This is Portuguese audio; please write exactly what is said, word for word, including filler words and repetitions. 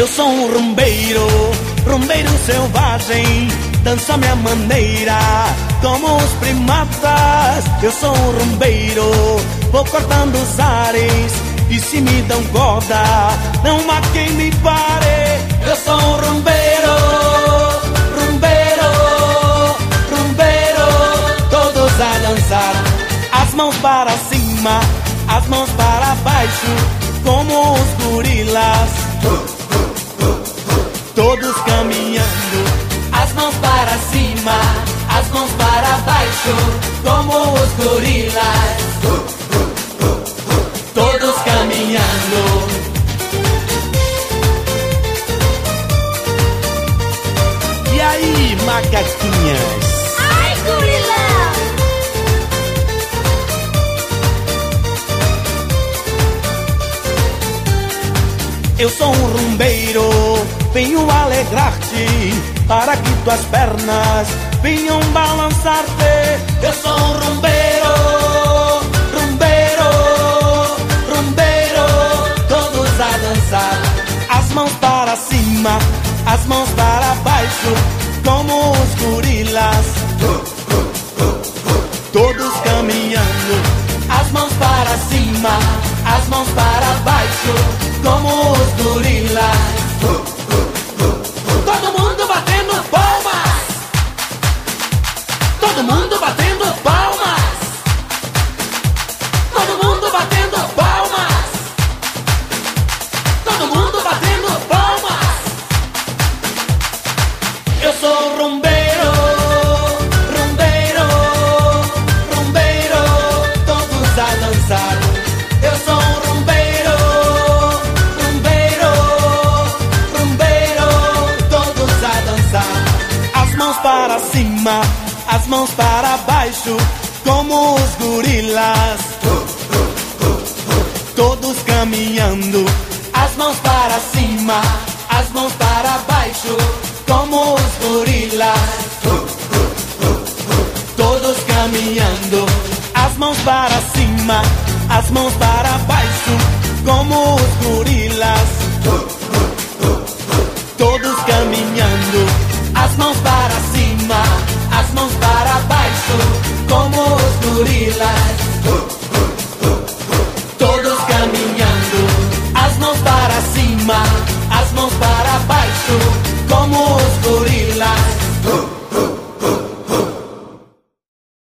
Eu sou um rumbeiro, rumbeiro selvagem, danço a minha maneira, como os primatas. Eu sou um rumbeiro, vou cortando os ares, e se me dão corda, não há quem me pare. Eu sou um rumbeiro, rumbeiro, rumbeiro, todos a dançar, as mãos para cima, as mãos para baixo, como os gorilas. Todos caminhando, as mãos para cima, as mãos para baixo, como os gorilas. Todos caminhando. E aí, macaquinhas? Ai, gorila! Eu sou um rumbeiro, venho alegrar-te, para que tuas pernas venham balançar-te. Eu sou um rumbeiro, rumbeiro, rumbeiro, todos a dançar, as mãos para cima, as mãos para baixo, como os gorilas. Todos caminhando, as mãos para cima, as mãos para baixo, como os gorilas. Todo mundo batendo palmas, todo mundo batendo palmas, todo mundo batendo palmas, todo mundo batendo palmas. Eu sou rumbeiro, rumbeiro, rumbeiro, todos a dançar. Eu sou um rumbeiro, rumbeiro, rumbeiro, todos a dançar. As mãos para cima, as mãos para baixo, como os gorilas. Todos caminhando, as mãos para cima, as mãos para baixo, como os gorilas. Todos caminhando, as mãos para cima, as mãos para baixo, como os gorilas. Todos caminhando, as mãos para cima, as mãos para baixo, como os gorilas.